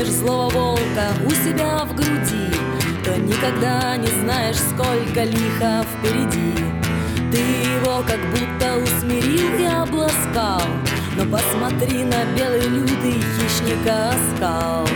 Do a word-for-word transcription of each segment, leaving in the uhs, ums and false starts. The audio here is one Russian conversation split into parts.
чувствуешь злого волка у себя в груди, то никогда не знаешь, сколько лиха впереди. Ты его как будто усмирил и обласкал, но посмотри на белый лютый хищника оскал.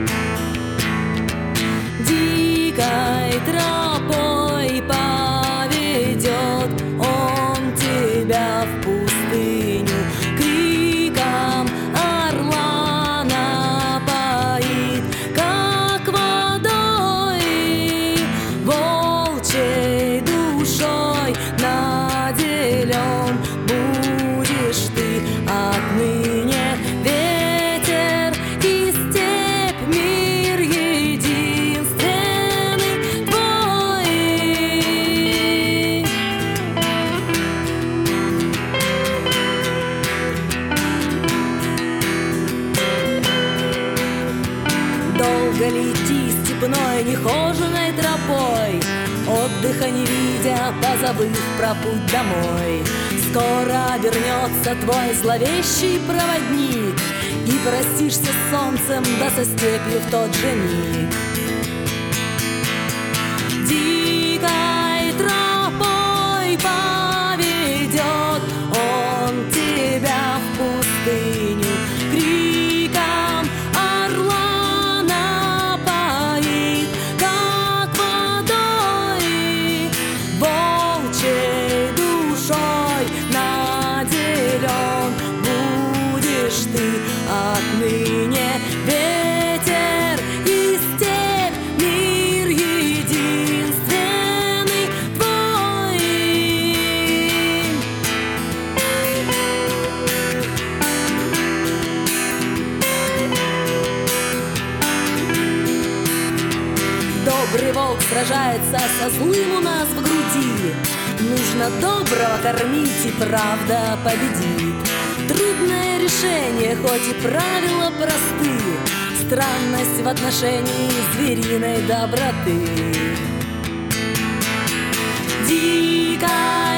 Дикой тропой поведет он тебя в пустыню, криком орла напоит, как водой, волчьей душой наделен будешь ты отныне. Ветер и степь, мир единственный твой. Долго лети степной нехоженой тропой, отдыха не видя, позабыв про путь домой. Скоро вернется твой зловещий проводник, и простишься с солнцем, да со степью в тот же миг. Дикой тропой поведет он тебя в пустыню, криком орла напоит, как водой, волчьей душой наделен будешь ты отныне. Ветер и степь, мир единственный твой. Добрый волк сражается со злым у нас в груди. Нужно доброго кормить, и правда победит. Трудное решение, хоть и правила просты, странность в отношении звериной доброты. Дикая